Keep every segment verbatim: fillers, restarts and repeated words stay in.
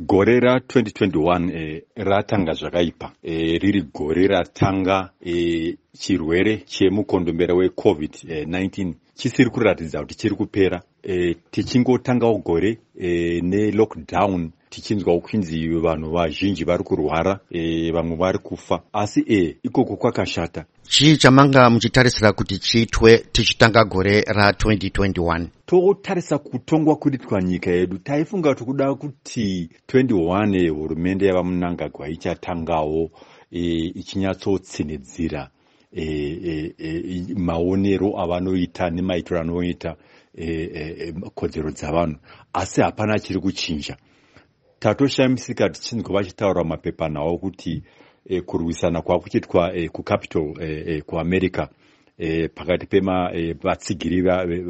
Gore ra twenty twenty-one eh, ratanga zvakaipa eh, riri gore ratanga eh, chirwere chemukondombera wecovid nineteen chisiri kuratidza kuti chiri kupera eh, tichingotangawo gore eh, nelockdown tichinzwa kwinzi vanhu vazhinji vari kurwara eh, vamwe vari kufa asi eh, ikoko kwakashata. Chii chamanga muchitarisira kuti chiitwe tichitanga gore ra twenty twenty-one? Totarisa kutongwa kuitwa nyika yedu taifunga kuti kuda kuti twenty-one hurumende yava Mnangagwa ichatangawo e, ichinyatsotsinhidzira e, e, e, maonero avanoita nemaitiro anoita e, e, kodzero dzavanhu asi hapana chiri kuchinja. Tatoshamisika tichinzwa vachitaura mapepa nawo kuti e, kurwisana kwakuchitwa e, kucapital e, e, kuAmerica e, pakati pema e, vatsigiri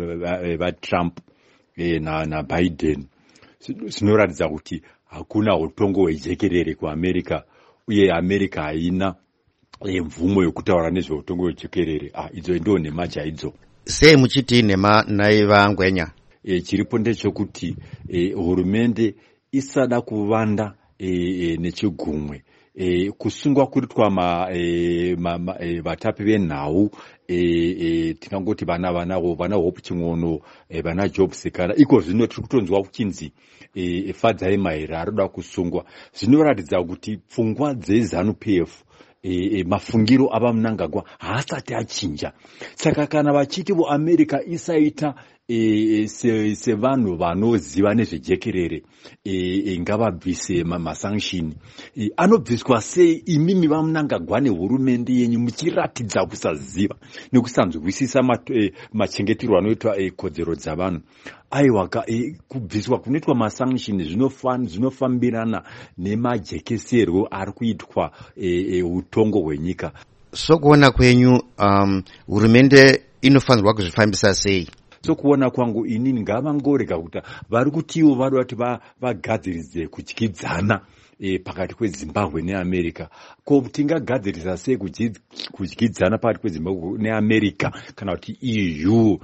vaTrump e, na, na Biden zvinoratidza kuti hakuna utongo hwejekerere kuAmerica uye America haina e, mvumo yokutaura nezveutongo hwejekerere. Ah, idzo ndo nhema chaidzo. Sei muchiti nhema naiva Ngwenya? E, chiripo ndechekuti e, hurumende isada kuvanda e, e, nechigumwe e, kusungwa kuitwa ma, e, ma, ma, e, vatapi venhau e, e, tingangoti vana vana vana Hope Ching'ono e, vana Job Sekara iko zvino tiri kutonzwa kuchinzi e, Fadzai Maira arikuda kusungwa. Zvinoratidza kuti pfungwa dzeZANU-P F E, e, mafungiro ava Mnangagwa haasati achinja. Saka kana vachiti voAmerica isaita e, se, sevanhu vanoziva nezvejekerere e, e, ngavabvise masanction e, anobviswa sei imimi vaMnangagwa nehurumende yenyu muchiratidza kusaziva nekusanzwisisa ma, e, machengeterwo anoitwa e, kodzero dzavanhu. Aiwa e, kubviswa kunoitwa masanction zvinofambirana nemajekeserwo ari kuitwa e, e, utongo hwenyika. Sokuona kwenyu um, hurumende inofanirwa kuzvifambisa sei? Sokuona kwangu inini ngavangorega kuti vari kutiwo vari kuti vagadziridze kudyidzana e, pakati kweZimbabwe neAmerica. Ko tingagadzirisa sei kudyidzana pakati kweZimbabwe neAmerica kana kuti E U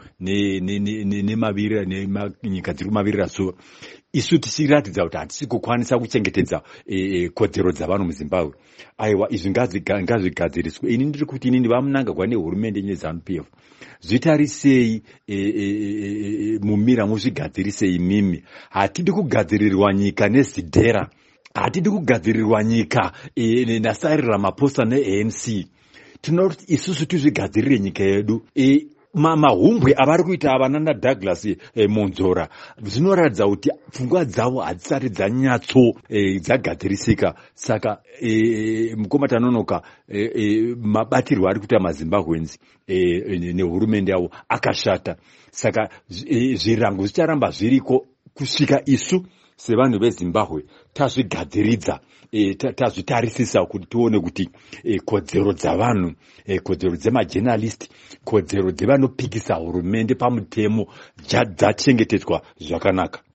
nemavirira nenyika dziri kumavirira zuva? Isu tichiratidza kuti hatisi kukwanisa kuchengetedza e, e, kodzero dzavanhu muZimbabwe. Aiwa izvi ngazvigadziriswe. Ini ndiri kuti inini vaMnangagwa nehurumende yeZANU-P F zvitarisei e, e, e, mumira muzvigadzirisei imimi. Hatidi kugadzirirwa nyika nezidhera, hatidi kugadzirirwa nyika e, naSairi Ramaphosa neA N C. Tinoti isusu tizvigadzirire nyika yedu. e, mahumbwe avari kuita avanana Douglas e, Monzora zvinoratidza kuti pfungwa dzavo hadzisati dzanyatso e, dzagadzirisika. Saka e, mukoma tanonoka e, e, mabatirwo ari kuita maZimbabweans e, e, nehurumende yavo akashata. Saka e, zvirango zvicharamba zviriko kusvika isu sevanhu veZimbabwe tazvigadziridza e, tazvitarisisa kuti tione kuti e, kodzero dzavanhu e, kodzero dzemajournalist kodzero dzevanopikisa hurumende pamutemo dzachengetedzwa zvakanaka.